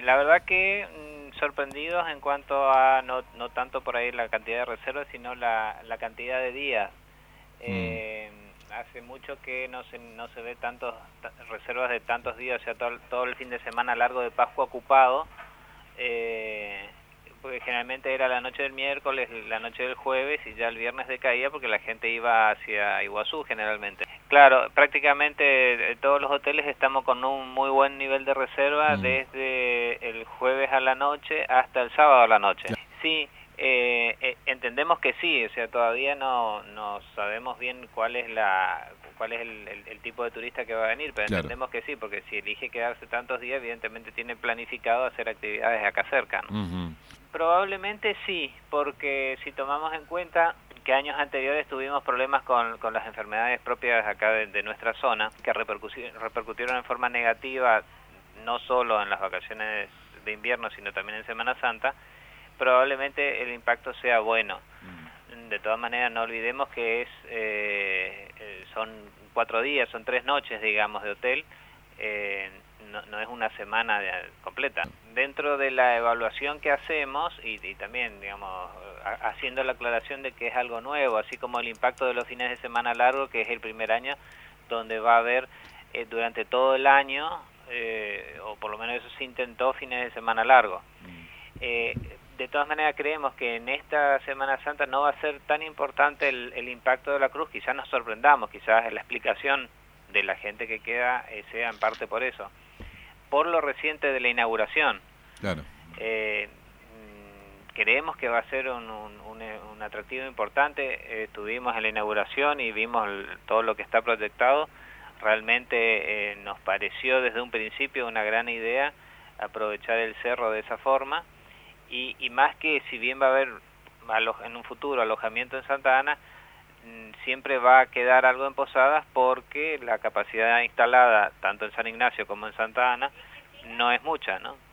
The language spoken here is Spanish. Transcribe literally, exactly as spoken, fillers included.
la verdad que mmm, sorprendidos en cuanto a, no, no tanto por ahí la cantidad de reservas, sino la, la cantidad de días. Eh, mm. Hace mucho que no se, no se ve tantos reservas de tantos días, o sea, todo, todo el fin de semana largo de Pascua ocupado, eh, porque generalmente era la noche del miércoles, la noche del jueves y ya el viernes decaía porque la gente iba hacia Iguazú generalmente. Claro, prácticamente todos los hoteles estamos con un muy buen nivel de reserva mm. desde el jueves a la noche hasta el sábado a la noche. Claro. Sí, eh, eh, entendemos que sí, o sea, todavía no, no sabemos bien cuál es la cuál es el, el, el tipo de turista que va a venir, pero claro. entendemos que sí, porque si elige quedarse tantos días, evidentemente tiene planificado hacer actividades acá cerca, ¿no? Uh-huh. Probablemente sí, porque si tomamos en cuenta que años anteriores tuvimos problemas con, con las enfermedades propias acá de, de nuestra zona, que repercutieron, repercutieron en forma negativa, no solo en las vacaciones de invierno, sino también en Semana Santa, probablemente el impacto sea bueno. Mm. De todas maneras, no olvidemos que es eh, son cuatro días, son tres noches, digamos, de hotel, eh, no, no es una semana de, completa. Dentro de la evaluación que hacemos, y, y también, digamos, a, haciendo la aclaración de que es algo nuevo, así como el impacto de los fines de semana largo, que es el primer año, donde va a haber eh, durante todo el año, eh, o por lo menos eso se intentó, fines de semana largo. Eh, de todas maneras creemos que en esta Semana Santa no va a ser tan importante el, el impacto de la cruz, quizás nos sorprendamos, quizás la explicación de la gente que queda eh, sea en parte por eso, por lo reciente de la inauguración. Claro. Eh, creemos que va a ser un, un, un, un atractivo importante, eh, estuvimos en la inauguración y vimos el, todo lo que está proyectado, realmente eh, nos pareció desde un principio una gran idea aprovechar el cerro de esa forma. Y, y más que si bien va a haber en un futuro alojamiento en Santa Ana, siempre va a quedar algo en Posadas porque la capacidad instalada tanto en San Ignacio como en Santa Ana no es mucha, ¿no?